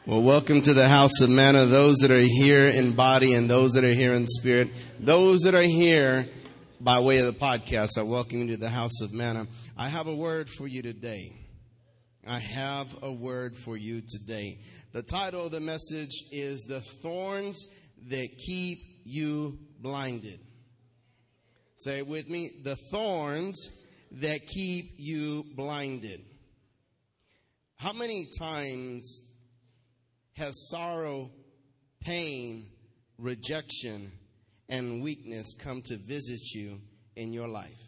Well, welcome to the House of Manna. Those that are here in body and those that are here in spirit. Those that are here by way of the podcast, I welcome you to the House of Manna. I have a word for you today. The title of the message is The Thorns That Keep You Blinded. Say it with me. The thorns that keep you blinded. How many times has sorrow, pain, rejection, and weakness come to visit you in your life?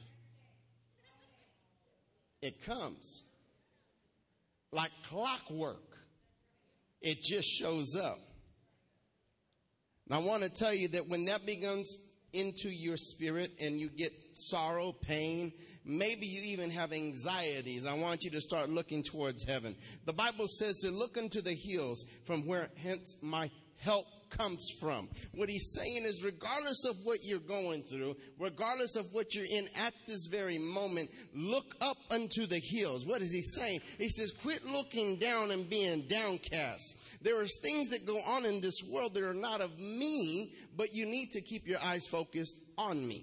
It comes like clockwork. It just shows up. And I want to tell you that when that begins into your spirit and you get sorrow, pain, maybe you even have anxieties, I want you to start looking towards heaven. The Bible says to look unto the hills from where hence my help comes from. What he's saying is, regardless of what you're going through, regardless of what you're in at this very moment, look up unto the hills. What is he saying? He says, quit looking down and being downcast. There are things that go on in this world that are not of me, but you need to keep your eyes focused on me.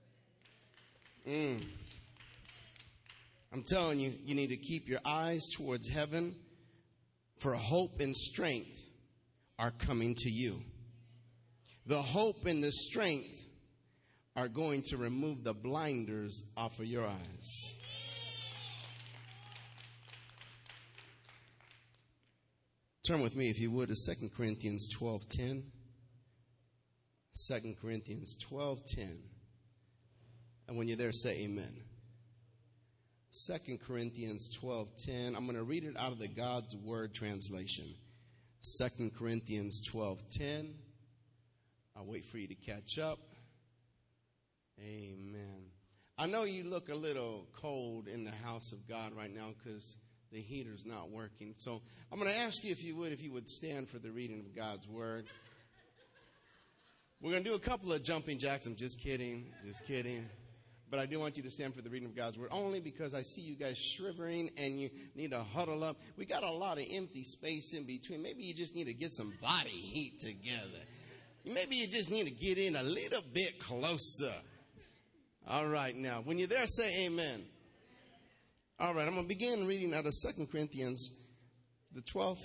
I'm telling you, you need to keep your eyes towards heaven, for hope and strength are coming to you. The hope and the strength are going to remove the blinders off of your eyes. Turn with me, if you would, to 2 Corinthians 12:10. 2 Corinthians 12:10. And when you're there, say amen. 2 Corinthians 12:10. I'm going to read it out of the God's Word translation. 2 Corinthians 12:10. I'll wait for you to catch up. Amen. I know you look a little cold in the house of God right now because the heater's not working. So I'm going to ask you if you would stand for the reading of God's Word. We're going to do a couple of jumping jacks. I'm just kidding. But I do want you to stand for the reading of God's Word, only because I see you guys shivering and you need to huddle up. We got a lot of empty space in between. Maybe you just need to get some body heat together. Maybe you just need to get in a little bit closer. All right, now, when you're there, say amen. All right, I'm going to begin reading out of 2 Corinthians, the 12th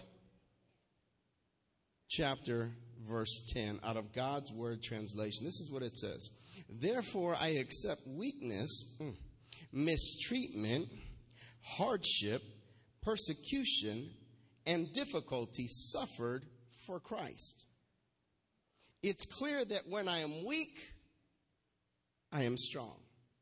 chapter, verse 10, out of God's Word translation. This is what it says. Therefore, I accept weakness, mistreatment, hardship, persecution, and difficulty suffered for Christ. It's clear that when I am weak, I am strong.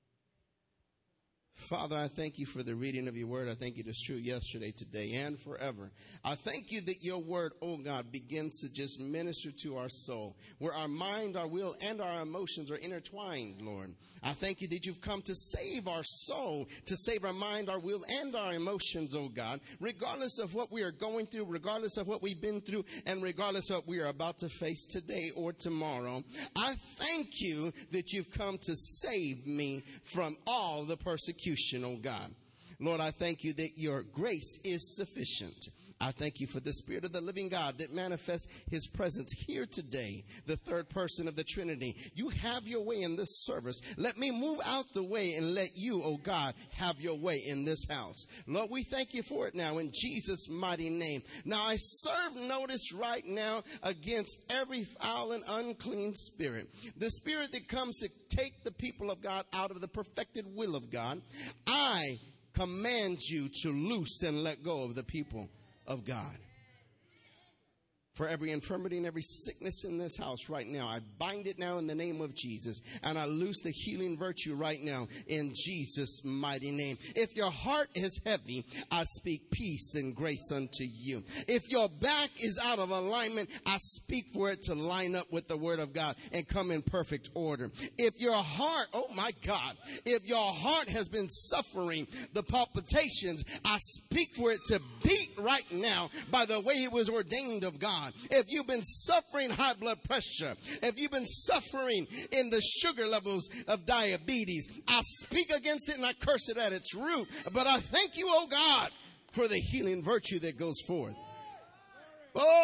Father, I thank you for the reading of your word. I thank you it's true yesterday, today, and forever. I thank you that your word, oh God, begins to just minister to our soul, where our mind, our will, and our emotions are intertwined, Lord. I thank you that you've come to save our soul, to save our mind, our will, and our emotions, oh God, regardless of what we are going through, regardless of what we've been through, and regardless of what we are about to face today or tomorrow. I thank you that you've come to save me from all the persecution, oh God. Lord, I thank you that your grace is sufficient. I thank you for the Spirit of the living God that manifests his presence here today, the third person of the Trinity. You have your way in this service. Let me move out the way and let you, oh God, have your way in this house. Lord, we thank you for it now in Jesus' mighty name. Now I serve notice right now against every foul and unclean spirit. The spirit that comes to take the people of God out of the perfected will of God. I command you to loose and let go of the people of God. For every infirmity and every sickness in this house right now, I bind it now in the name of Jesus. And I loose the healing virtue right now in Jesus' mighty name. If your heart is heavy, I speak peace and grace unto you. If your back is out of alignment, I speak for it to line up with the word of God and come in perfect order. If your heart, oh my God, if your heart has been suffering the palpitations, I speak for it to beat right now by the way it was ordained of God. If you've been suffering high blood pressure, if you've been suffering in the sugar levels of diabetes, I speak against it and I curse it at its root. But I thank you, oh God, for the healing virtue that goes forth. Oh,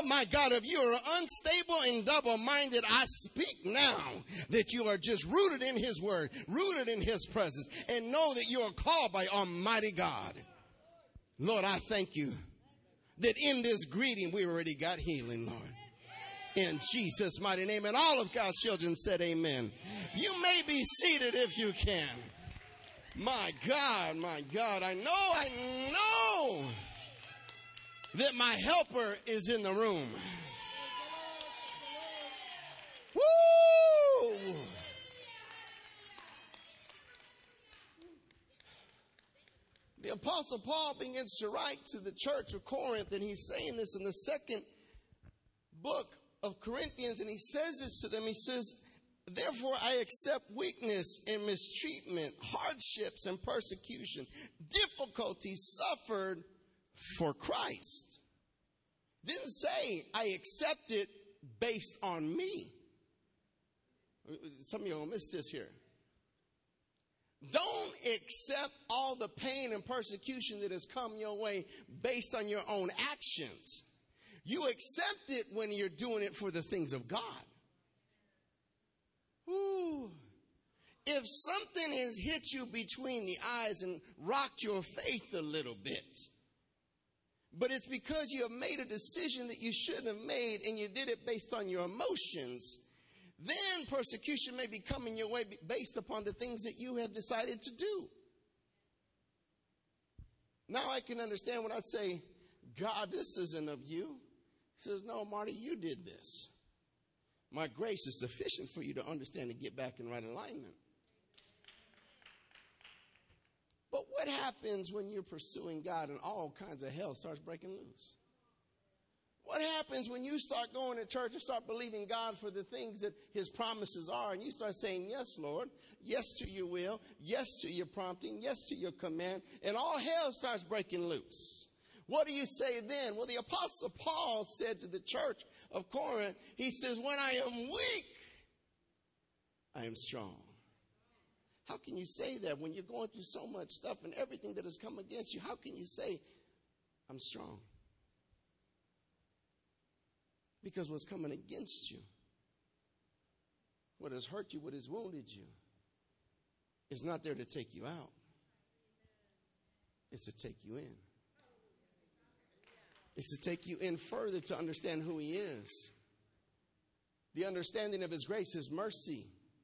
my God, if you are unstable and double-minded, I speak now that you are just rooted in his word, rooted in his presence, and know that you are called by Almighty God. Lord, I thank you that in this greeting we already got healing, Lord. In Jesus' mighty name. And all of God's children said amen. You may be seated if you can. My God, I know that my helper is in the room. Woo! The Apostle Paul begins to write to the church of Corinth, and he's saying this in the second book of Corinthians, and he says this to them. He says, therefore I accept weakness and mistreatment, hardships and persecution, difficulties suffered for Christ. Didn't say I accept it based on me. Some of you are going to miss this here. Don't accept all the pain and persecution that has come your way based on your own actions. You accept it when you're doing it for the things of God. Ooh. If something has hit you between the eyes and rocked your faith a little bit, but it's because you have made a decision that you shouldn't have made and you did it based on your emotions, then persecution may be coming your way based upon the things that you have decided to do. Now I can understand when I say, God, this isn't of you. He says, no, Marty, you did this. My grace is sufficient for you to understand and get back in right alignment. But what happens when you're pursuing God and all kinds of hell starts breaking loose? What happens when you start going to church and start believing God for the things that his promises are, and you start saying, yes, Lord, yes to your will, yes to your prompting, yes to your command, and all hell starts breaking loose? What do you say then? Well, the Apostle Paul said to the church of Corinth, he says, when I am weak, I am strong. How can you say that when you're going through so much stuff and everything that has come against you? How can you say, I'm strong? Because what's coming against you, what has hurt you, what has wounded you, is not there to take you out. It's to take you in. It's to take you in further to understand who he is. The understanding of his grace, his mercy.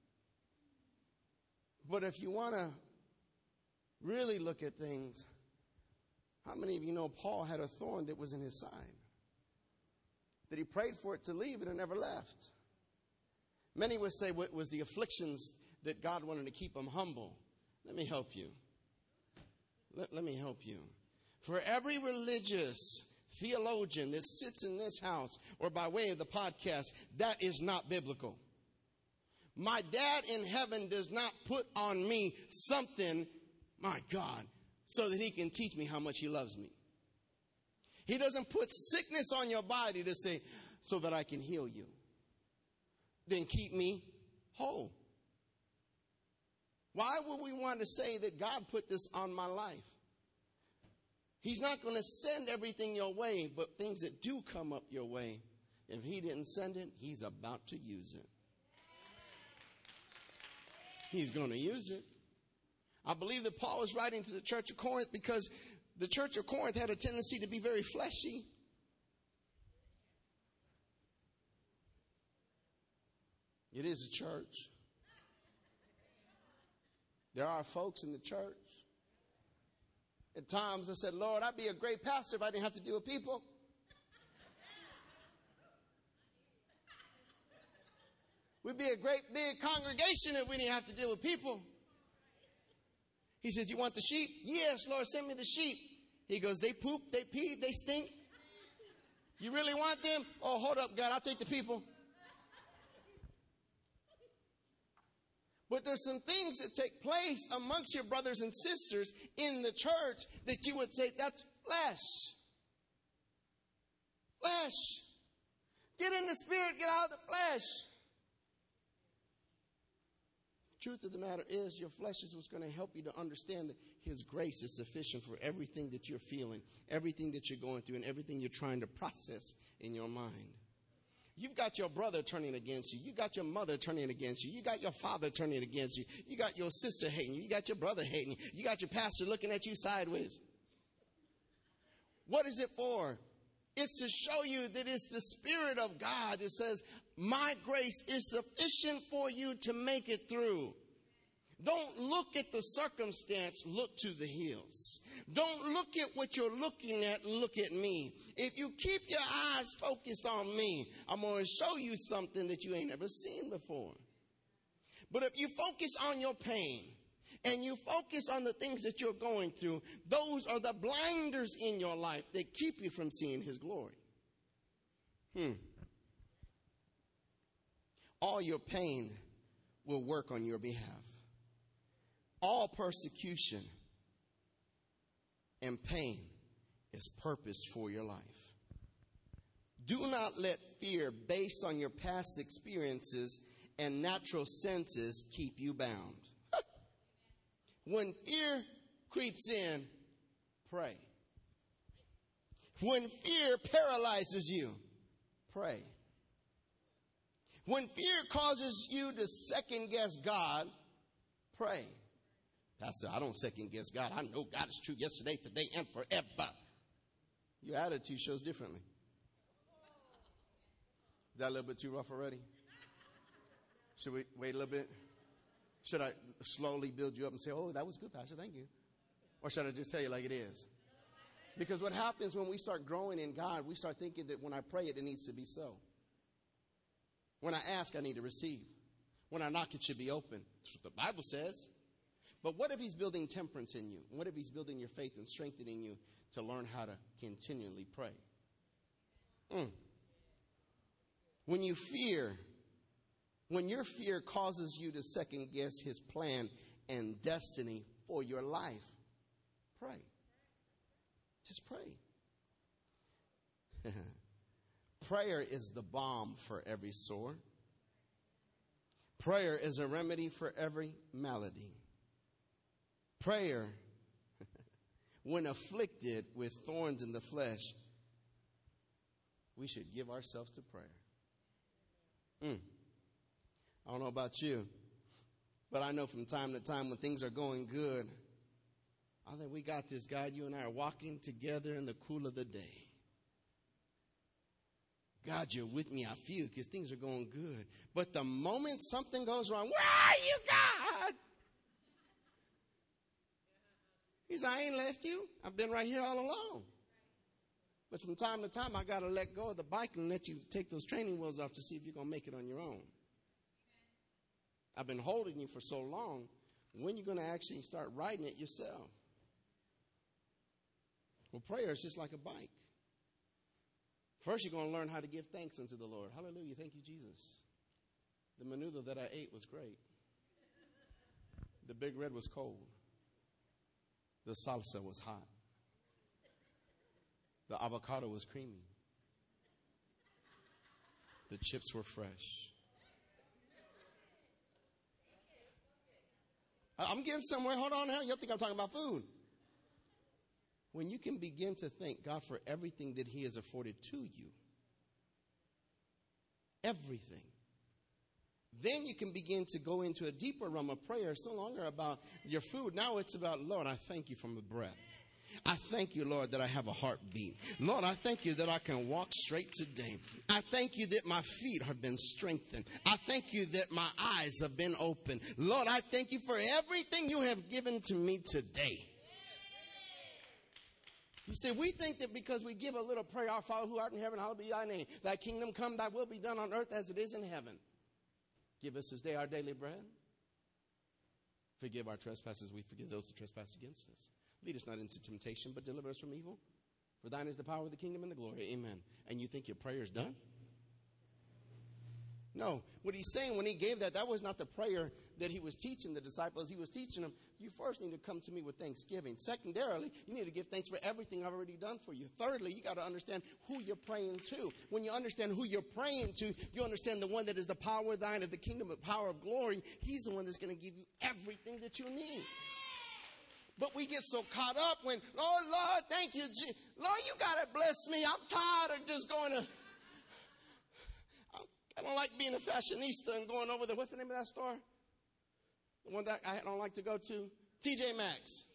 But if you want to really look at things, how many of you know Paul had a thorn that was in his side? That he prayed for it to leave and it never left. Many would say what was the afflictions that God wanted to keep him humble. Let me help you. Let me help you. For every religious theologian that sits in this house or by way of the podcast, that is not biblical. My dad in heaven does not put on me something, my God, so that he can teach me how much he loves me. He doesn't put sickness on your body to say, so that I can heal you. Then keep me whole. Why would we want to say that God put this on my life? He's not going to send everything your way, but things that do come up your way, if he didn't send it, he's about to use it. He's going to use it. I believe that Paul is writing to the church of Corinth because the church of Corinth had a tendency to be very fleshy. It is a church. There are folks in the church. At times I said, Lord, I'd be a great pastor if I didn't have to deal with people. We'd be a great big congregation if we didn't have to deal with people. He says, you want the sheep? Yes, Lord, send me the sheep. He goes, they poop, they pee, they stink. You really want them? Oh, hold up, God, I'll take the people. But there's some things that take place amongst your brothers and sisters in the church that you would say, that's flesh. Flesh. Get in the spirit, get out of the flesh. Truth of the matter is, your flesh is what's going to help you to understand that his grace is sufficient for everything that you're feeling, everything that you're going through, and everything you're trying to process in your mind. You've got your brother turning against you. You got your mother turning against you. You got your father turning against you. You got your sister hating you. You got your brother hating you. You got your pastor looking at you sideways. What is it for? It's to show you that it's the Spirit of God that says, my grace is sufficient for you to make it through. Don't look at the circumstance, look to the hills. Don't look at what you're looking at, look at me. If you keep your eyes focused on me, I'm going to show you something that you ain't ever seen before. But if you focus on your pain and you focus on the things that you're going through, those are the blinders in your life that keep you from seeing his glory. All your pain will work on your behalf. All persecution and pain is purpose for your life. Do not let fear based on your past experiences and natural senses keep you bound. When fear creeps in, pray. When fear paralyzes you, pray. When fear causes you to second guess God, pray. Pastor, I don't second guess God. I know God is true yesterday, today, and forever. Your attitude shows differently. Is that a little bit too rough already? Should we wait a little bit? Should I slowly build you up and say, oh, that was good, Pastor, thank you? Or should I just tell you like it is? Because what happens when we start growing in God, we start thinking that when I pray it needs to be so. When I ask, I need to receive. When I knock, it should be open. That's what the Bible says. But what if he's building temperance in you? What if he's building your faith and strengthening you to learn how to continually pray? When you fear, when your fear causes you to second guess his plan and destiny for your life, pray. Just pray. Prayer is the balm for every sore. Prayer is a remedy for every malady. Prayer, when afflicted with thorns in the flesh, we should give ourselves to prayer. I don't know about you, but I know from time to time when things are going good, I think we got this, God. You and I are walking together in the cool of the day. God, you're with me, I feel, because things are going good. But the moment something goes wrong, where are you, God? He said, I ain't left you. I've been right here all along. But from time to time, I got to let go of the bike and let you take those training wheels off to see if you're going to make it on your own. I've been holding you for so long. When are you going to actually start riding it yourself? Well, prayer is just like a bike. First, you're going to learn how to give thanks unto the Lord. Hallelujah. Thank you, Jesus. The menudo that I ate was great. The Big Red was cold. The salsa was hot. The avocado was creamy. The chips were fresh. I'm getting somewhere. Hold on now. You think I'm talking about food. When you can begin to thank God for everything that he has afforded to you. Everything. Then you can begin to go into a deeper realm of prayer. It's no longer about your food. Now it's about, Lord, I thank you for the breath. I thank you, Lord, that I have a heartbeat. Lord, I thank you that I can walk straight today. I thank you that my feet have been strengthened. I thank you that my eyes have been opened. Lord, I thank you for everything you have given to me today. You see, we think that because we give a little prayer, our Father who art in heaven, hallowed be thy name. Thy kingdom come, thy will be done on earth as it is in heaven. Give us this day our daily bread. Forgive our trespasses, we forgive those who trespass against us. Lead us not into temptation, but deliver us from evil. For thine is the power of the kingdom and the glory. Amen. And you think your prayer is done? No, what he's saying when he gave that was not the prayer that he was teaching the disciples. He was teaching them, you first need to come to me with thanksgiving. Secondarily, you need to give thanks for everything I've already done for you. Thirdly, you got to understand who you're praying to. When you understand who you're praying to, you understand the one that is the power of thine of the kingdom of power of glory. He's the one that's going to give you everything that you need. But we get so caught up when, oh, Lord, thank you. Lord, you got to bless me. I'm tired of just going to. I don't like being a fashionista and going over there. What's the name of that store? The one that I don't like to go to? TJ Maxx.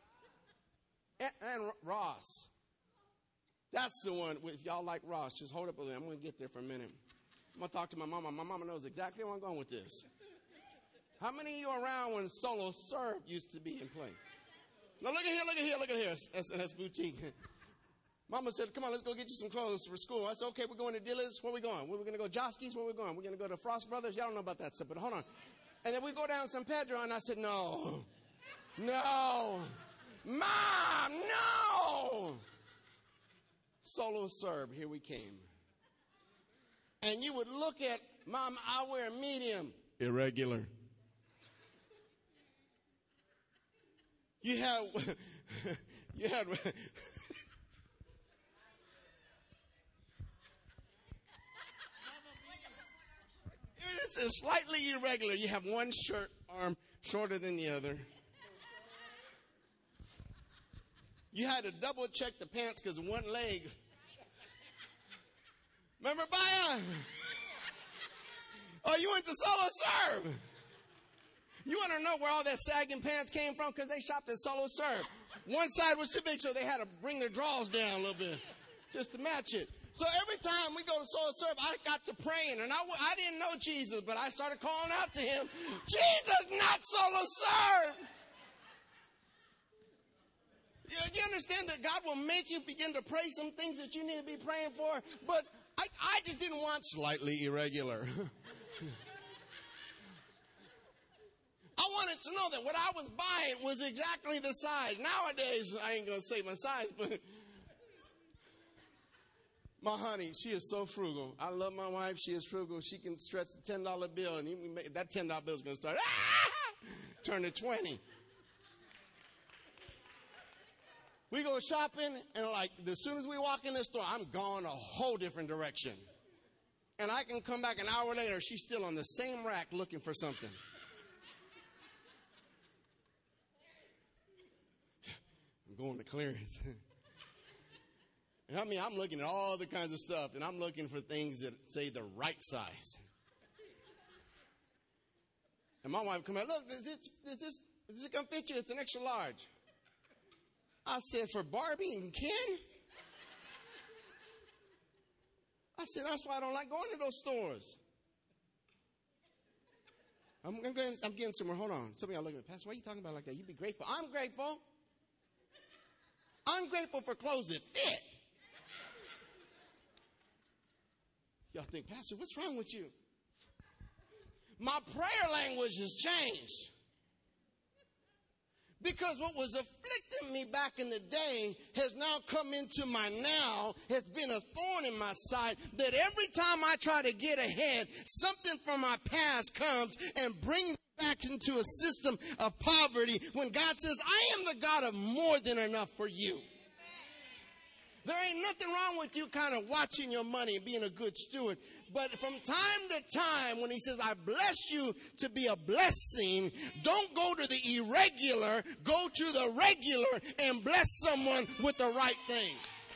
And Ross. That's the one. If y'all like Ross, just hold up a minute. I'm going to get there for a minute. I'm going to talk to my mama. My mama knows exactly where I'm going with this. How many of you are around when Solo Serve used to be in play? Now look at here. That's boutique. Mama said, come on, let's go get you some clothes for school. I said, okay, we're going to Dillard's. Where are we going? We're going to go Joski's. Where are we going? We're going to go to Frost Brothers. Y'all don't know about that stuff, but hold on. And then we go down San Pedro, and I said, no. Mom, no. Solo Serve, here we came. And you would look at, Mom, I wear medium. Irregular. You had it's slightly irregular. You have one shirt arm shorter than the other. You had to double check the pants because one leg. Remember, Baya? Oh, you went to Solo Serve. You want to know where all that sagging pants came from? Because they shopped at Solo Serve. One side was too big, so they had to bring their drawers down a little bit just to match it. So every time we go to Solo Serve, I got to praying, and I didn't know Jesus, but I started calling out to him, Jesus, not Solo Serve. You understand that God will make you begin to pray some things that you need to be praying for, but I just didn't want slightly irregular. I wanted to know that what I was buying was exactly the size. Nowadays, I ain't going to say my size, but my honey, she is so frugal. I love my wife. She is frugal. She can stretch the $10 bill, and that $10 bill is going to start, turn to 20. We go shopping, and like as soon as we walk in the store, I'm going a whole different direction. And I can come back an hour later, she's still on the same rack looking for something. I'm going to clearance. And I mean, I'm looking at all the kinds of stuff, and I'm looking for things that say the right size. And my wife come out, look, does this gonna fit you? It's an extra large. I said, for Barbie and Ken? I said, that's why I don't like going to those stores. I'm getting somewhere. Hold on. Some of y'all looking at me, Pastor, why are you talking about like that? You be grateful. I'm grateful. I'm grateful for clothes that fit. Y'all think, Pastor, what's wrong with you? My prayer language has changed. Because what was afflicting me back in the day has now come into my now, has been a thorn in my side, that every time I try to get ahead, something from my past comes and brings me back into a system of poverty when God says, I am the God of more than enough for you. There ain't nothing wrong with you kind of watching your money and being a good steward. But from time to time, when he says, I bless you to be a blessing, don't go to the irregular, go to the regular and bless someone with the right thing.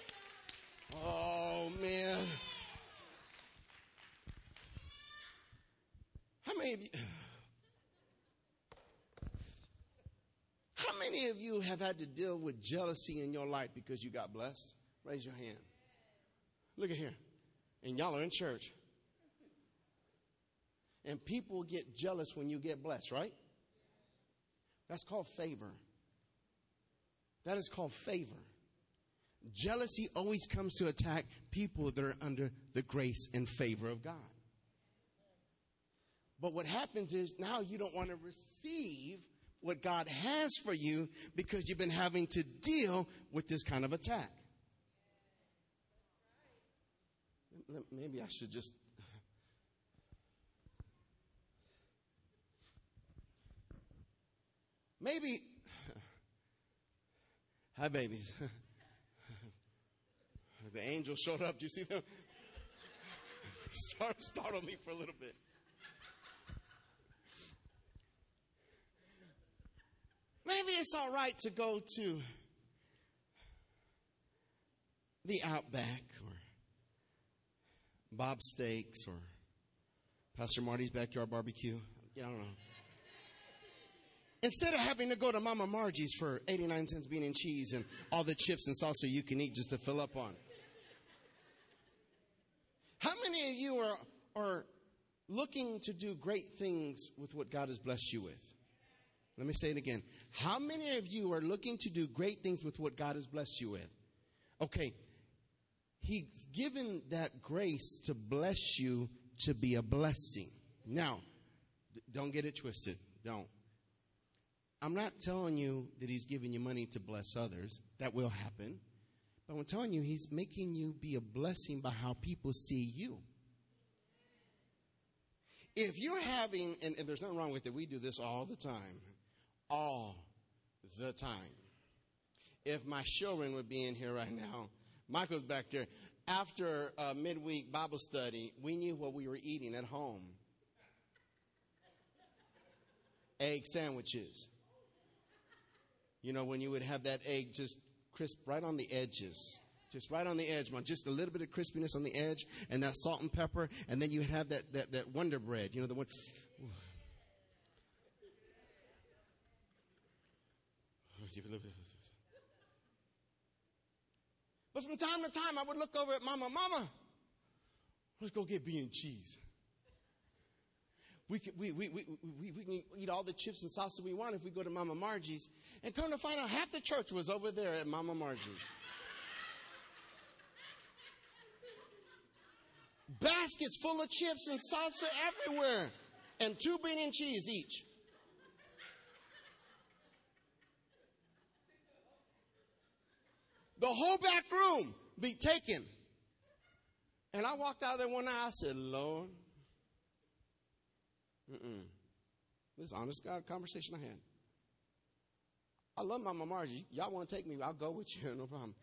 Oh, man. How many of you have had to deal with jealousy in your life because you got blessed? Raise your hand. Look at here. And y'all are in church. And people get jealous when you get blessed, right? That's called favor. That is called favor. Jealousy always comes to attack people that are under the grace and favor of God. But what happens is now you don't want to receive what God has for you because you've been having to deal with this kind of attack. Maybe I should just... Maybe, hi babies. The angel showed up. Do you see them? Startled me for a little bit. Maybe it's all right to go to the Outback or Bob's Steaks or Pastor Marty's Backyard Barbecue. I don't know. Instead of having to go to Mama Margie's for 89 cents bean and cheese and all the chips and salsa you can eat just to fill up on. How many of you are looking to do great things with what God has blessed you with? Let me say it again. How many of you are looking to do great things with what God has blessed you with? Okay, He's given that grace to bless you to be a blessing. Now, don't get it twisted. Don't. I'm not telling you that He's giving you money to bless others. That will happen. But I'm telling you, He's making you be a blessing by how people see you. If you're having, and there's nothing wrong with it, we do this all the time. All the time. If my children would be in here right now, Michael's back there. After midweek Bible study, we knew what we were eating at home. Egg sandwiches. You know, when you would have that egg just crisp right on the edges. Just right on the edge, man. Just a little bit of crispiness on the edge and that salt and pepper. And then you have that Wonder Bread. You know, the one. But from time to time, I would look over at Mama, let's go get bean and cheese. We can eat all the chips and salsa we want if we go to Mama Margie's. And come to find out, half the church was over there at Mama Margie's. Baskets full of chips and salsa everywhere. And 2 bean and cheese each. The whole back room be taken. And I walked out there one night. I said, Lord. This is honest God conversation I had. I love Mama Margie. Y'all want to take me? I'll go with you. No problem.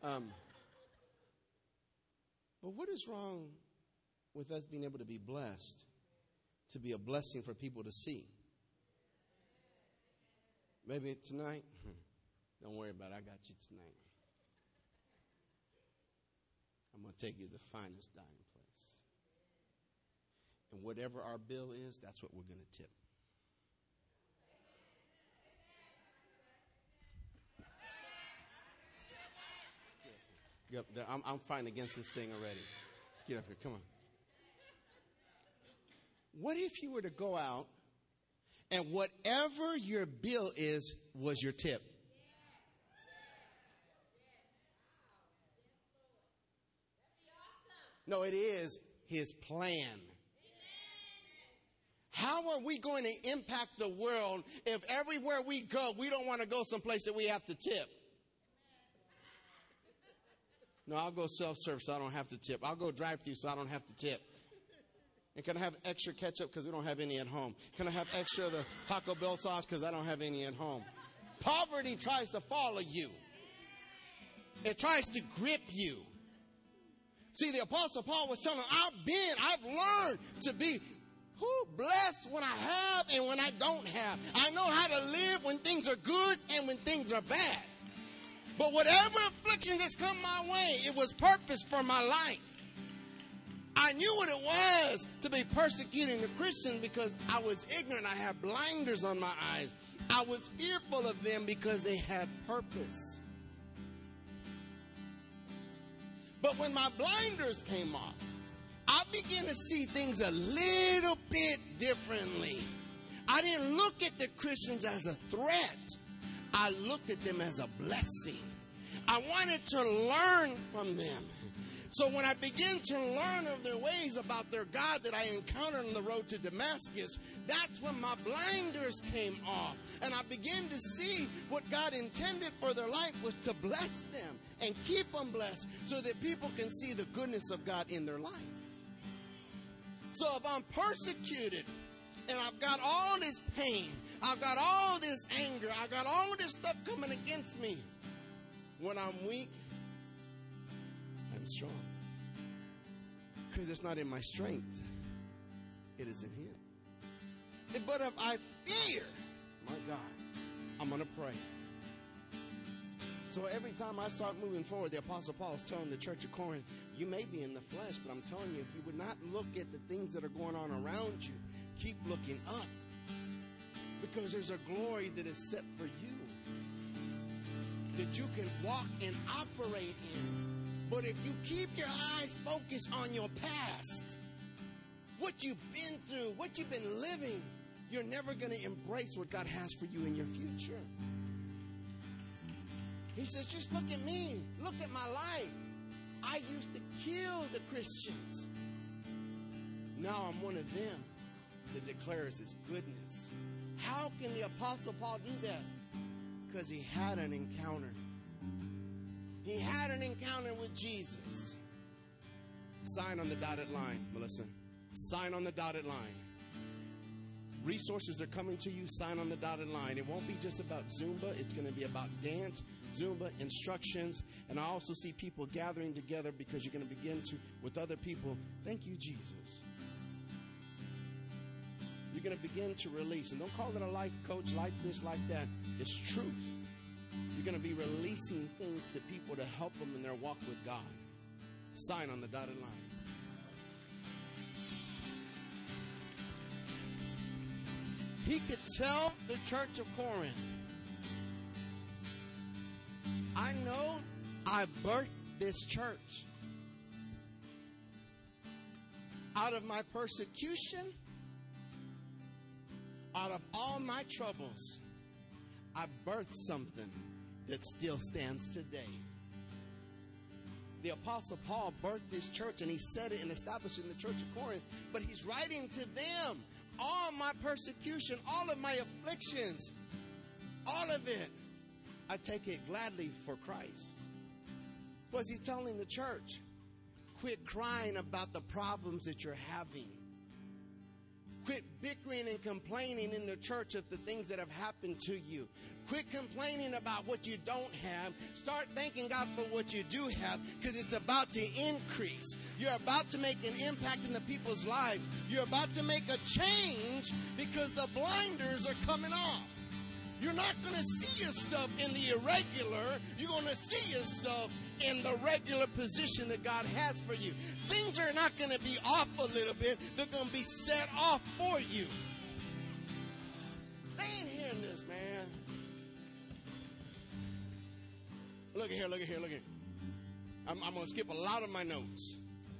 But what is wrong with us being able to be blessed, to be a blessing for people to see? Maybe tonight? Don't worry about it. I got you tonight. I'm going to take you to the finest dining place. And whatever our bill is, that's what we're going to tip. Yep, I'm fighting against this thing already. Get up here, come on. What if you were to go out and whatever your bill is was your tip? No, it is His plan. How are we going to impact the world if everywhere we go, we don't want to go someplace that we have to tip? No, I'll go self-serve so I don't have to tip. I'll go drive-thru so I don't have to tip. And can I have extra ketchup because we don't have any at home? Can I have extra of the Taco Bell sauce because I don't have any at home? Poverty tries to follow you. It tries to grip you. See, the Apostle Paul was telling them, I've learned to be blessed when I have and when I don't have. I know how to live when things are good and when things are bad. But whatever affliction that's come my way, it was purpose for my life. I knew what it was to be persecuting the Christians because I was ignorant. I had blinders on my eyes. I was fearful of them because they had purpose. But when my blinders came off, I began to see things a little bit differently. I didn't look at the Christians as a threat. I looked at them as a blessing. I wanted to learn from them. So when I began to learn of their ways about their God that I encountered on the road to Damascus, that's when my blinders came off. And I began to see what God intended for their life was to bless them and keep them blessed so that people can see the goodness of God in their life. So if I'm persecuted and I've got all this pain, I've got all this anger, I've got all this stuff coming against me. When I'm weak, I'm strong. Because it's not in my strength, it is in Him. But if I fear, my God, I'm going to pray. So every time I start moving forward, the Apostle Paul is telling the church of Corinth, you may be in the flesh, but I'm telling you, if you would not look at the things that are going on around you, keep looking up. Because there's a glory that is set for you that you can walk and operate in. But if you keep your eyes focused on your past, what you've been through, what you've been living, you're never going to embrace what God has for you in your future. He says, just look at me. Look at my life. I used to kill the Christians. Now I'm one of them that declares His goodness. How can the Apostle Paul do that? Because he had an encounter. He had an encounter with Jesus. Sign on the dotted line, Melissa. Sign on the dotted line. Resources are coming to you. Sign on the dotted line. It won't be just about Zumba. It's going to be about dance, Zumba, instructions. And I also see people gathering together because you're going to begin to, with other people, thank you, Jesus. You're going to begin to release. And don't call it a life coach, life this, life that. It's truth. You're going to be releasing things to people to help them in their walk with God. Sign on the dotted line. He could tell the church of Corinth, I know I birthed this church. Out of my persecution, out of all my troubles, I birthed something that still stands today. The Apostle Paul birthed this church, and he said it and established it in the church of Corinth, but he's writing to them. All my persecution, all of my afflictions, all of it, I take it gladly for Christ. Was he telling the church? Quit crying about the problems that you're having. Quit bickering and complaining in the church of the things that have happened to you. Quit complaining about what you don't have. Start thanking God for what you do have, because it's about to increase. You're about to make an impact in the people's lives. You're about to make a change because the blinders are coming off. You're not going to see yourself in the irregular. You're going to see yourself in the regular position that God has for you. Things are not going to be off a little bit. They're going to be set off for you. They ain't hearing this, man. Look at here, look at here, look at here. I'm going to skip a lot of my notes.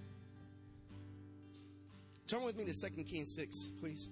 Turn with me to 2 Kings 6, please.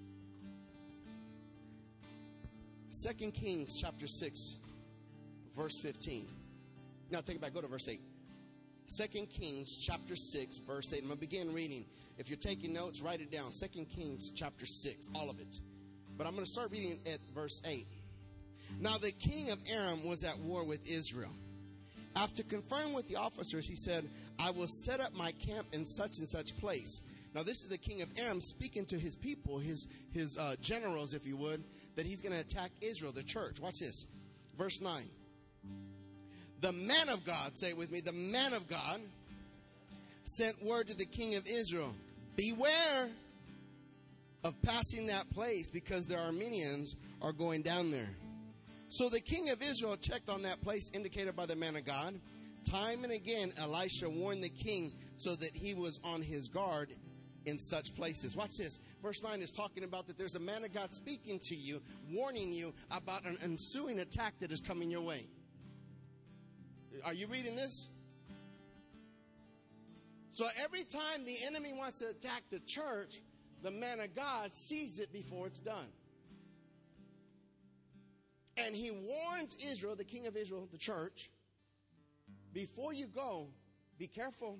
2 Kings chapter 6, verse 15. Now take it back. Go to verse 8. 2 Kings chapter 6, verse 8. I'm going to begin reading. If you're taking notes, write it down. 2 Kings chapter 6, all of it. But I'm going to start reading at verse 8. Now the king of Aram was at war with Israel. After conferring with the officers, he said, I will set up my camp in such and such place. Now this is the king of Aram speaking to his people, his generals, if you would, that he's going to attack Israel, the church. Watch this. Verse 9. The man of God, say it with me, the man of God sent word to the king of Israel, beware of passing that place because the Arameans are going down there. So the king of Israel checked on that place indicated by the man of God. Time and again, Elisha warned the king so that he was on his guard in such places. Watch this. Verse 9 is talking about that there's a man of God speaking to you, warning you about an ensuing attack that is coming your way. Are you reading this? So every time the enemy wants to attack the church, the man of God sees it before it's done. And he warns Israel, the king of Israel, the church, before you go, be careful.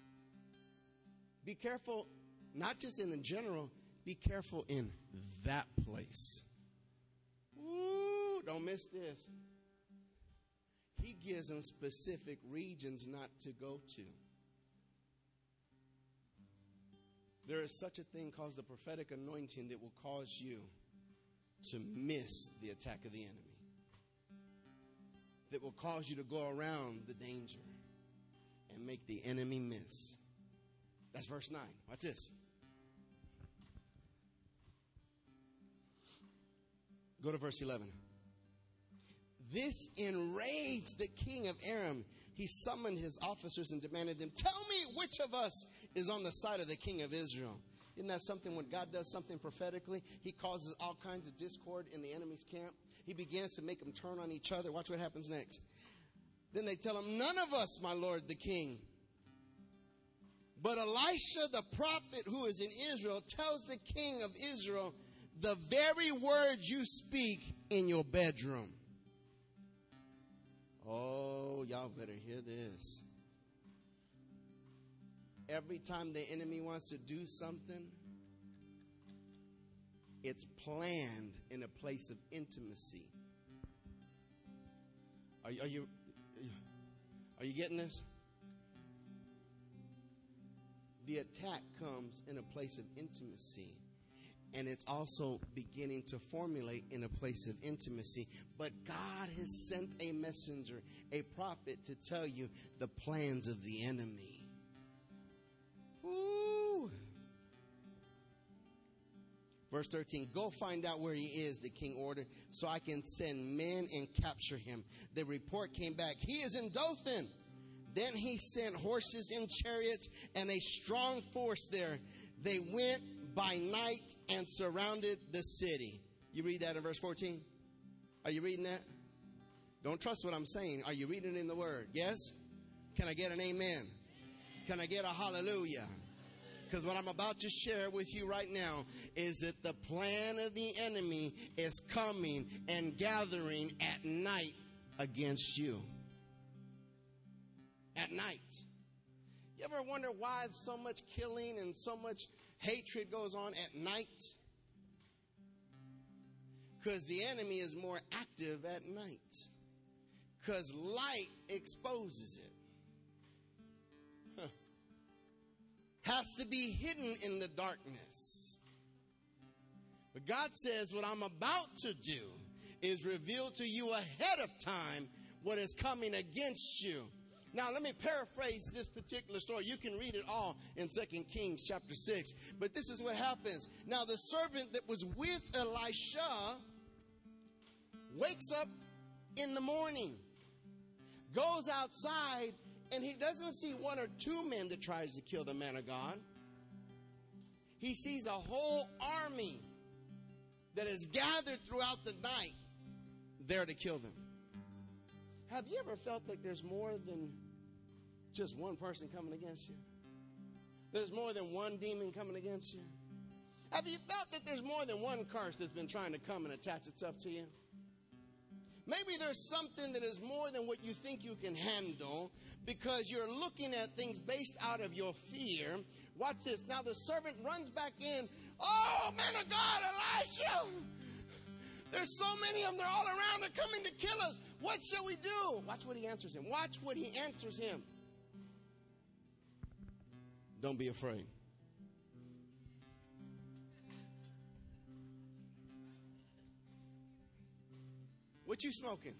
Be careful, not just in the general, be careful in that place. Ooh, don't miss this. He gives them specific regions not to go to. There is such a thing called the prophetic anointing that will cause you to miss the attack of the enemy, that will cause you to go around the danger and make the enemy miss. That's verse 9. Watch this. Go to verse 11. This enraged the king of Aram. He summoned his officers and demanded them, tell me which of us is on the side of the king of Israel. Isn't that something when God does something prophetically? He causes all kinds of discord in the enemy's camp. He begins to make them turn on each other. Watch what happens next. Then they tell him, none of us, my lord the king. But Elisha the prophet who is in Israel tells the king of Israel the very words you speak in your bedroom. Oh, y'all better hear this. Every time the enemy wants to do something, it's planned in a place of intimacy. Are you getting this? The attack comes in a place of intimacy. And it's also beginning to formulate in a place of intimacy. But God has sent a messenger, a prophet, to tell you the plans of the enemy. Woo! Verse 13, go find out where he is, the king ordered, so I can send men and capture him. The report came back, he is in Dothan. Then he sent horses and chariots and a strong force there. They went by night and surrounded the city. You read that in verse 14? Are you reading that? Don't trust what I'm saying. Are you reading it in the word? Yes? Can I get an amen? Can I get a hallelujah? Because what I'm about to share with you right now is that the plan of the enemy is coming and gathering at night against you. At night. You ever wonder why so much killing and so much hatred goes on at night? Because the enemy is more active at night. Because light exposes it. Has to be hidden in the darkness. But God says what I'm about to do is reveal to you ahead of time what is coming against you. Now, let me paraphrase this particular story. You can read it all in 2 Kings chapter 6. But this is what happens. Now, the servant that was with Elisha wakes up in the morning, goes outside, and he doesn't see one or two men that tries to kill the man of God. He sees a whole army that is gathered throughout the night there to kill them. Have you ever felt like there's more than just one person coming against you? There's more than one demon coming against you? Have you felt that there's more than one curse that's been trying to come and attach itself to you? Maybe there's something that is more than what you think you can handle because you're looking at things based out of your fear. Watch this. Now the servant runs back in. Oh, man of God, Elisha! There's so many of them. They're all around. They're coming to kill us. What shall we do? Watch what he answers him. Watch what he answers him. Don't be afraid. What you smoking?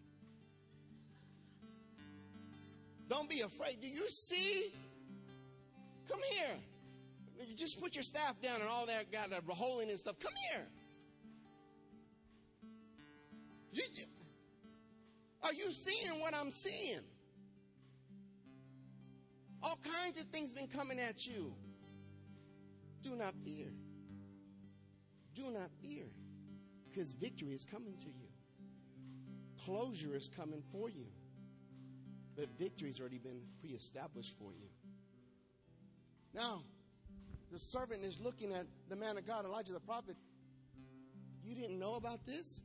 Don't be afraid. Do you see? Come here. You just put your staff down and all that got a hole in it and stuff. Come here. Are you seeing what I'm seeing? All kinds of things been coming at you. Do not fear. Do not fear. Because victory is coming to you. Closure is coming for you. But victory's already been pre-established for you. Now, the servant is looking at the man of God, Elijah the prophet. You didn't know about this?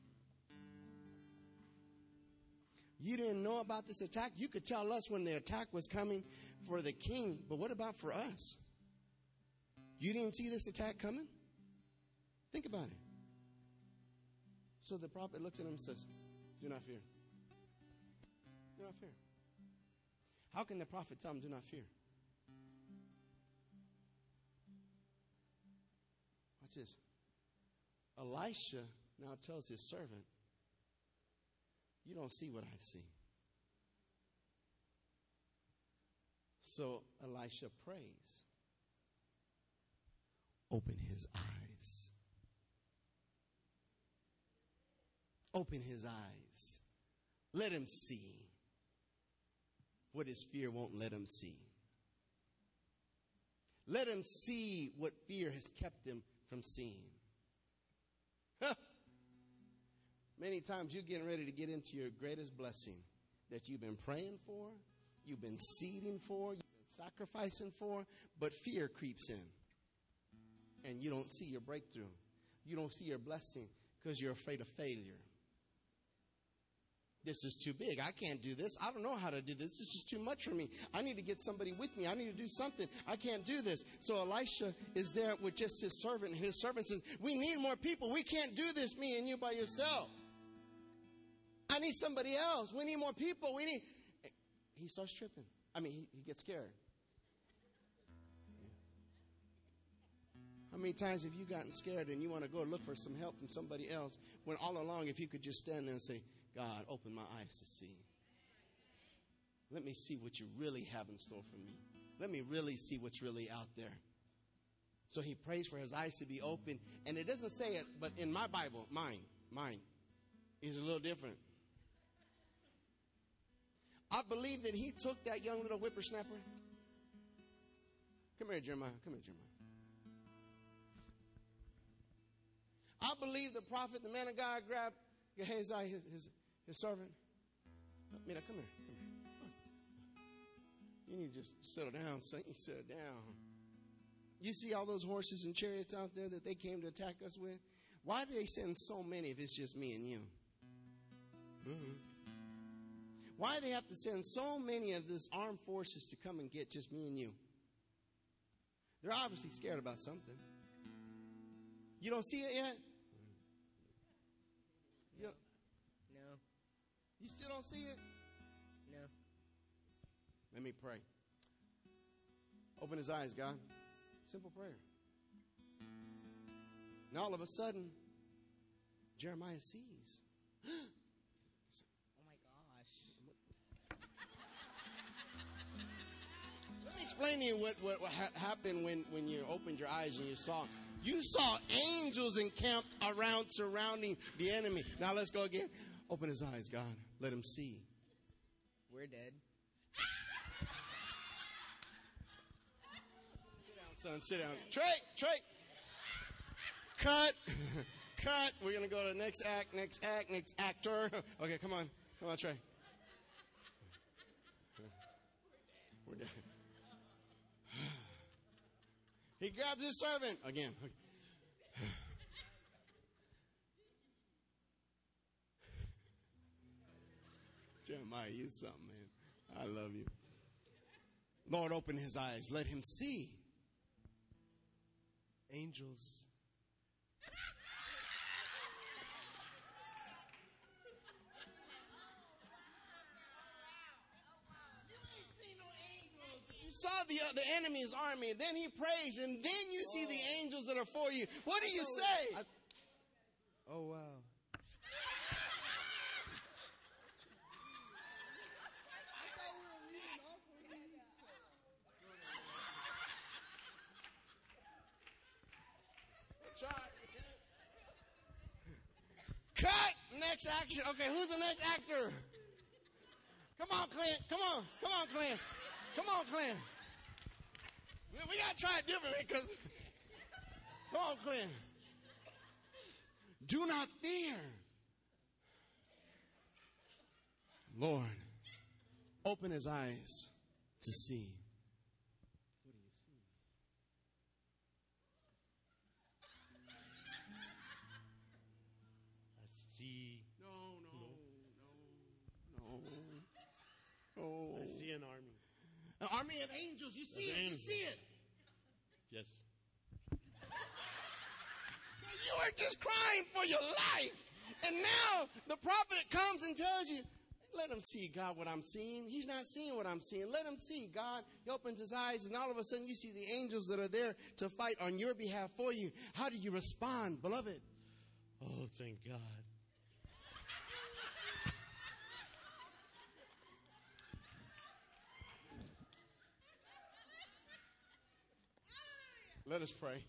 You didn't know about this attack? You could tell us when the attack was coming for the king, but what about for us? You didn't see this attack coming? Think about it. So the prophet looks at him and says, do not fear. Do not fear. How can the prophet tell him, do not fear? Watch this. Elisha now tells his servant, you don't see what I see. So Elisha prays. Open his eyes. Open his eyes. Let him see what his fear won't let him see. Let him see what fear has kept him from seeing. Huh. Many times you're getting ready to get into your greatest blessing that you've been praying for, you've been seeding for, you've been sacrificing for, but fear creeps in. And you don't see your breakthrough. You don't see your blessing because you're afraid of failure. This is too big. I can't do this. I don't know how to do this. This is too much for me. I need to get somebody with me. I need to do something. I can't do this. So Elisha is there with just his servant. And his servant says, we need more people. We can't do this, me and you by yourself. I need somebody else. We need more people. He starts tripping. He gets scared. How many times have you gotten scared and you want to go look for some help from somebody else when all along if you could just stand there and say, God, open my eyes to see. Let me see what you really have in store for me. Let me really see what's really out there. So he prays for his eyes to be open. And it doesn't say it, but in my Bible, mine is a little different. I believe that he took that young little whippersnapper. Come here, Jeremiah. Come here, Jeremiah. I believe the prophet, the man of God, grabbed Gehazi, his servant. Mira, come here. You need to just settle down, son. You settle down. You see all those horses and chariots out there that they came to attack us with? Why do they send so many if it's just me and you? Mm-hmm. Why do they have to send so many of these armed forces to come and get just me and you? They're obviously scared about something. You don't see it yet? No. You still don't see it? No. Let me pray. Open his eyes, God. Simple prayer. Now all of a sudden, Jeremiah sees. Oh my gosh. Let me explain to you what happened when you opened your eyes and you saw. You saw angels encamped around, surrounding the enemy. Now let's go again. Open his eyes, God. Let him see. We're dead. Sit down, son. Sit down. Trey. Cut. Cut. We're going to go to the next act, next actor. Okay, come on. Come on, Trey. We're dead. He grabs his servant again. Jeremiah, you something, man. I love you. Lord, open his eyes. Let him see. Angels. Saw the enemy's army, then he prays, and then you see the angels that are for you. What do you say? Oh, wow. Cut! Next action. Okay, who's the next actor? Come on, Clint. Come on, Clint. Come on, Clint. We got to try it differently because. Come on, Clint. Do not fear. Lord, open his eyes to see. What do you see? I see. No. I see an army. An army of angels. You see it. You see it. Yes. You were just crying for your life. And now the prophet comes and tells you, Let him see, God, what I'm seeing. He's not seeing what I'm seeing. Let him see, God. He opens his eyes, and all of a sudden you see the angels that are there to fight on your behalf for you. How do you respond, beloved? Oh, thank God. Let us pray.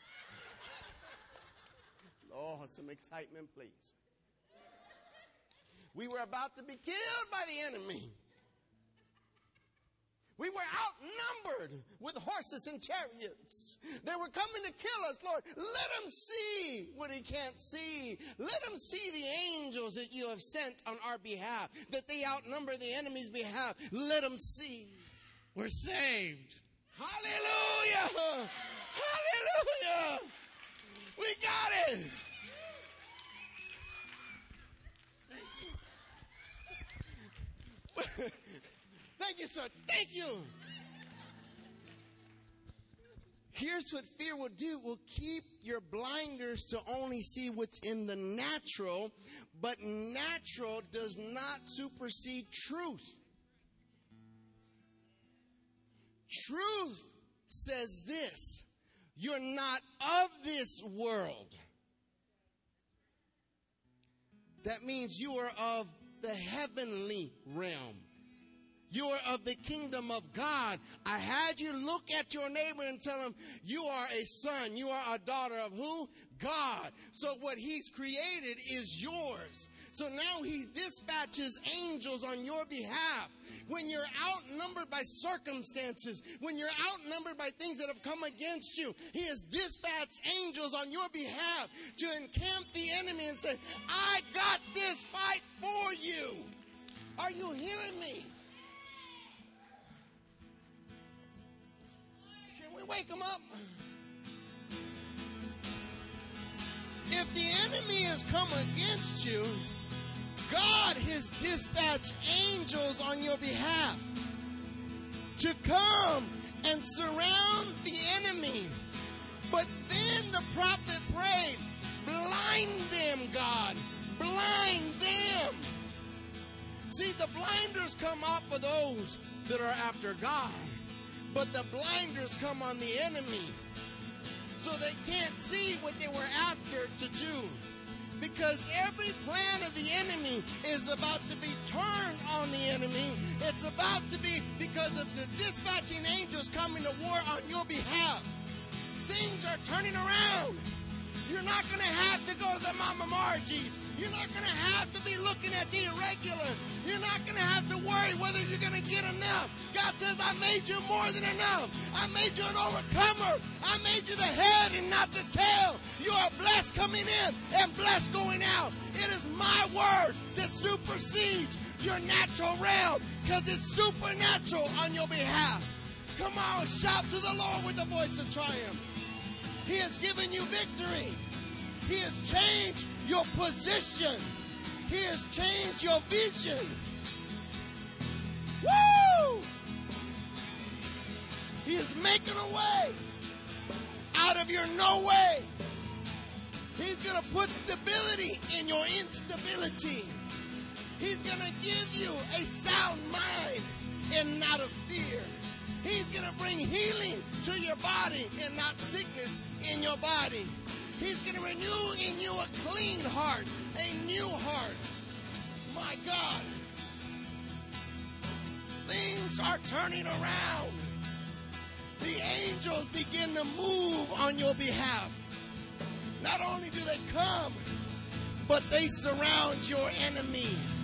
Lord, some excitement, please. We were about to be killed by the enemy. We were outnumbered with horses and chariots. They were coming to kill us, Lord. Let them see what he can't see. Let them see the angels that you have sent on our behalf, that they outnumber the enemy's behalf. Let them see. We're saved. Hallelujah! Hallelujah! We got it! Thank you, sir. Thank you. Here's what fear will do. Will keep your blinders to only see what's in the natural, but natural does not supersede truth. Truth says this: you're not of this world. That means you are of the heavenly realm. You are of the kingdom of God. I had you look at your neighbor and tell him, you are a son, you are a daughter of who? God. So what he's created is yours. So now he dispatches angels on your behalf. When you're outnumbered by circumstances, when you're outnumbered by things that have come against you, he has dispatched angels on your behalf to encamp the enemy and say, I got this fight for you. Are you hearing me? Can we wake them up? If the enemy has come against you, God has dispatched angels on your behalf to come and surround the enemy. But then the prophet prayed, blind them, God, blind them. See, the blinders come off for those that are after God, but the blinders come on the enemy so they can't see what they were after to do. Because every plan of the enemy is about to be turned on the enemy. It's about to be because of the dispatching angels coming to war on your behalf. Things are turning around. You're not going to have to go to the Mama Margies. You're not going to have to be looking at the irregulars. You're not going to have to worry whether you're going to get enough. God says, I made you more than enough. I made you an overcomer. I made you the head and not the tail. You are blessed coming in and blessed going out. It is my word that supersedes your natural realm because it's supernatural on your behalf. Come on, shout to the Lord with a voice of triumph. He has given you victory. He has changed your position. He has changed your vision. Woo! He is making a way out of your no way. He's going to put stability in your instability. He's going to give you a sound mind and not of fear. He's going to bring healing to your body and not sickness in your body. He's going to renew in you a clean heart, a new heart. My God. Things are turning around. The angels begin to move on your behalf. Not only do they come, but they surround your enemy.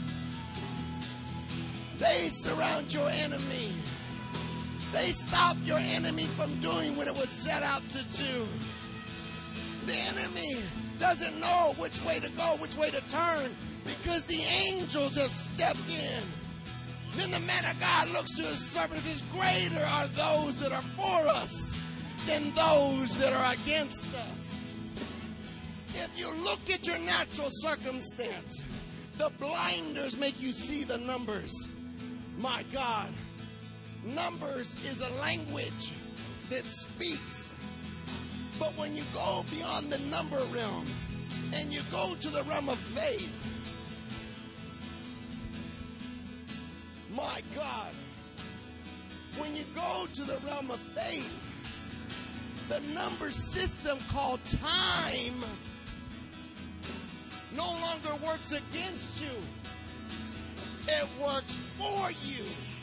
They surround your enemy. They stop your enemy from doing what it was set out to do. The enemy doesn't know which way to go, which way to turn, because the angels have stepped in. Then the man of God looks to his servant and says, greater are those that are for us than those that are against us. If you look at your natural circumstance, the blinders make you see the numbers. My God. Numbers is a language that speaks. But when you go beyond the number realm and you go to the realm of faith, My God. When you go to the realm of faith, the number system called time no longer works against you. It works for you.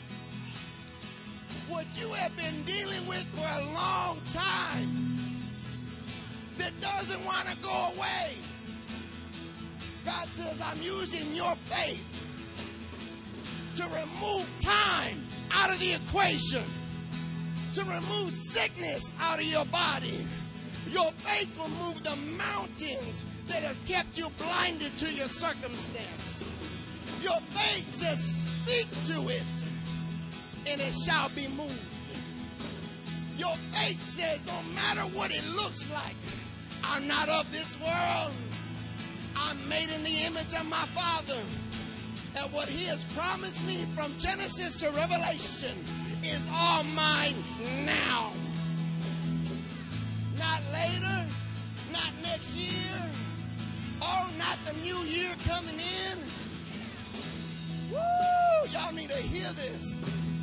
What you have been dealing with for a long time that doesn't want to go away. God says, I'm using your faith to remove time out of the equation, to remove sickness out of your body. Your faith will move the mountains that have kept you blinded to your circumstance. Your faith says, speak to it, and it shall be moved. Your faith says, no matter what it looks like, I'm not of this world. I'm made in the image of my Father. And what He has promised me from Genesis to Revelation is all mine now. Not later, not next year, oh, not the new year coming in. Woo! Y'all need to hear this.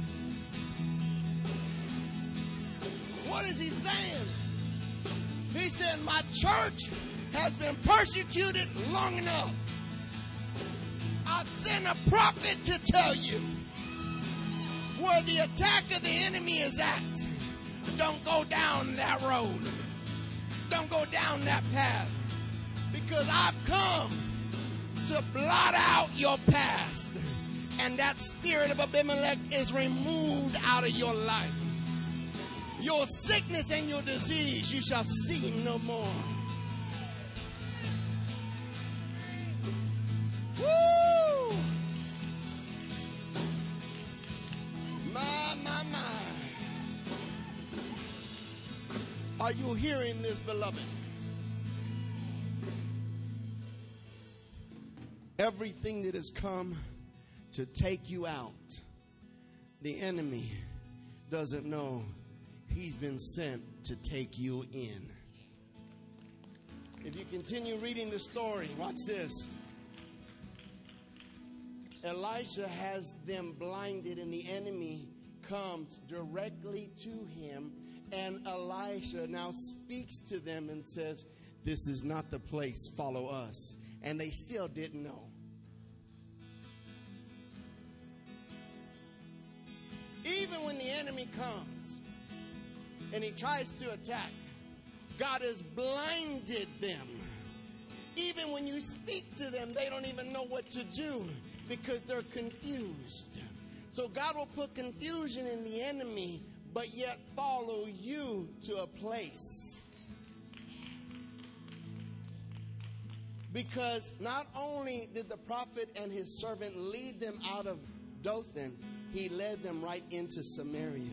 What is He saying? He said, my church has been persecuted long enough. I've sent a prophet to tell you where the attack of the enemy is at. Don't go down that road. Don't go down that path. Because I've come to blot out your past. And that spirit of Abimelech is removed out of your life. Your sickness and your disease you shall see no more. Woo! My. Are you hearing this, beloved? Everything that has come to take you out, the enemy doesn't know he's been sent to take you in. If you continue reading the story, watch this. Elisha has them blinded, and the enemy comes directly to him. And Elisha now speaks to them and says, this is not the place, follow us. And they still didn't know. Even when the enemy comes and he tries to attack, God has blinded them. Even when you speak to them, they don't even know what to do because they're confused. So God will put confusion in the enemy, but yet follow you to a place. Because not only did the prophet and his servant lead them out of Dothan, he led them right into Samaria.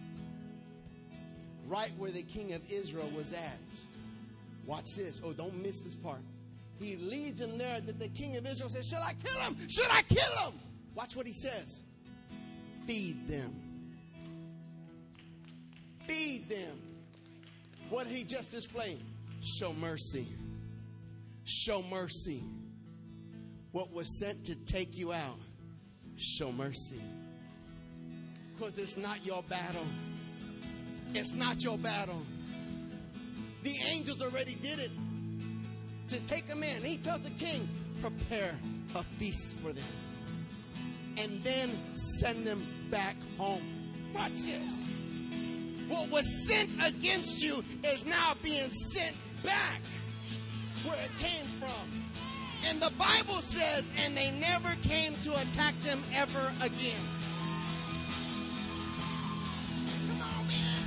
Right where the king of Israel was at. Watch this. Oh, don't miss this part. He leads them there that the king of Israel says, should I kill him? Should I kill him? Watch what he says. Feed them. Feed them. What did he just display? Show mercy. Show mercy. What was sent to take you out, show mercy. Because it's not your battle. It's not your battle. The angels already did it. To take them in. He tells the king, prepare a feast for them. And then send them back home. Watch this. What was sent against you is now being sent back where it came from. And the Bible says, and they never came to attack them ever again. Come on, man.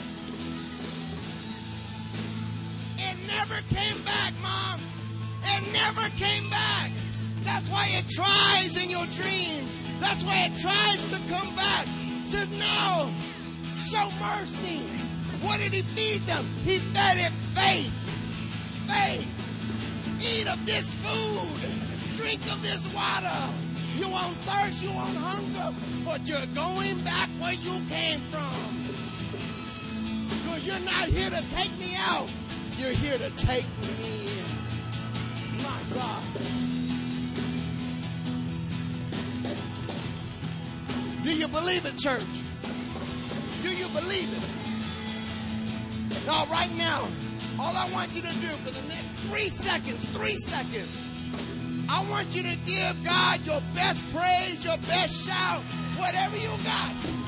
It never came back, Mom. It never came back. That's why it tries in your dreams. That's why it tries to come back. It says, no, show mercy. What did he feed them? He fed it faith. Faith. Eat of this food. Drink of this water. You won't thirst, you won't hunger, but you're going back where you came from. Because you're not here to take me out. You're here to take me in. My God. Do you believe it, church? Do you believe it? Now, right now, all I want you to do for the next 3 seconds, I want you to give God your best praise, your best shout, whatever you got.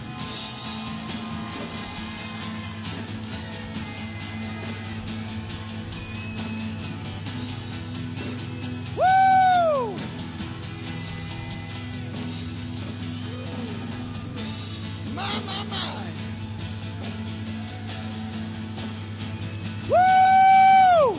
Woo! My. Woo!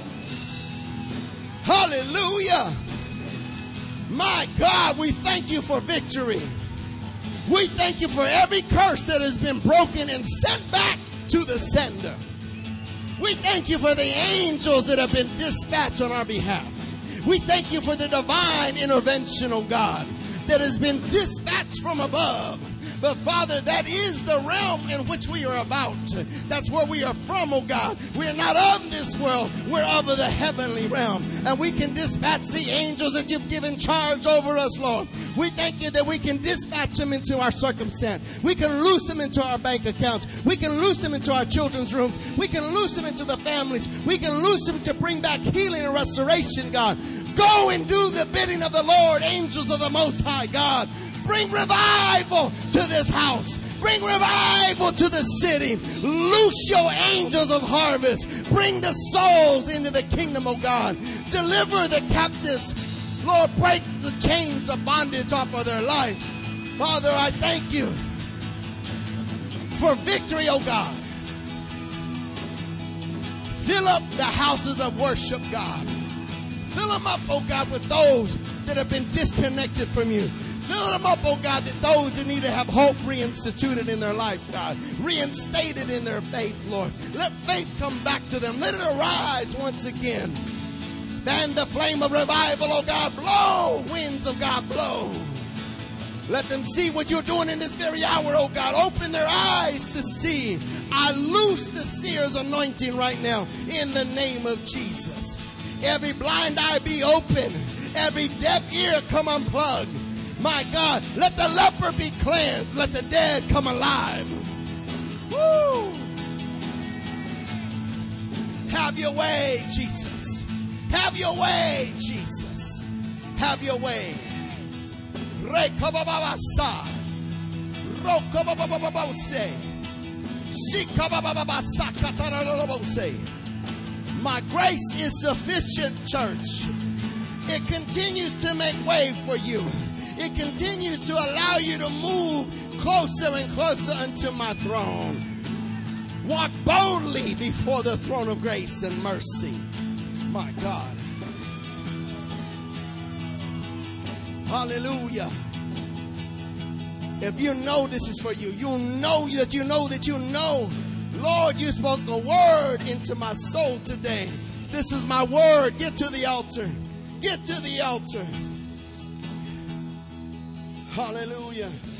Hallelujah. My God, we thank you for victory. We thank you for every curse that has been broken and sent back to the sender. We thank you for the angels that have been dispatched on our behalf. We thank you for the divine intervention, oh God, that has been dispatched from above. But Father, that is the realm in which we are about. That's where we are from, oh God. We are not of this world. We're of the heavenly realm. And we can dispatch the angels that you've given charge over us, Lord. We thank you that we can dispatch them into our circumstance. We can loose them into our bank accounts. We can loose them into our children's rooms. We can loose them into the families. We can loose them to bring back healing and restoration, God. Go and do the bidding of the Lord, angels of the Most High God. Bring revival to this house. Bring revival to the city. Loose your angels of harvest. Bring the souls into the kingdom of God. Deliver the captives. Lord, break the chains of bondage off of their life. Father, I thank you for victory, oh God. Fill up the houses of worship, God. Fill them up, oh God, with those that have been disconnected from you. Fill them up, oh God, that those that need to have hope reinstituted in their life, God, reinstated in their faith, Lord. Let faith come back to them. Let it arise once again. Fan the flame of revival, oh God. Blow, winds of God, blow. Let them see what you're doing in this very hour, oh God. Open their eyes to see. I loose the seer's anointing right now in the name of Jesus. Every blind eye be open. Every deaf ear come unplugged. My God, let the leper be cleansed. Let the dead come alive. Woo! Have your way, Jesus. Have your way, Jesus. Have your way. Rekabababasa. Rokababababose. Shikababababasa katarabose. My grace is sufficient, church. It continues to make way for you. It continues to allow you to move closer and closer unto my throne. Walk boldly before the throne of grace and mercy. My God. Hallelujah. If you know this is for you, you'll know that you know that you know. Lord, you spoke a word into my soul today. This is my word. Get to the altar. Get to the altar. Hallelujah.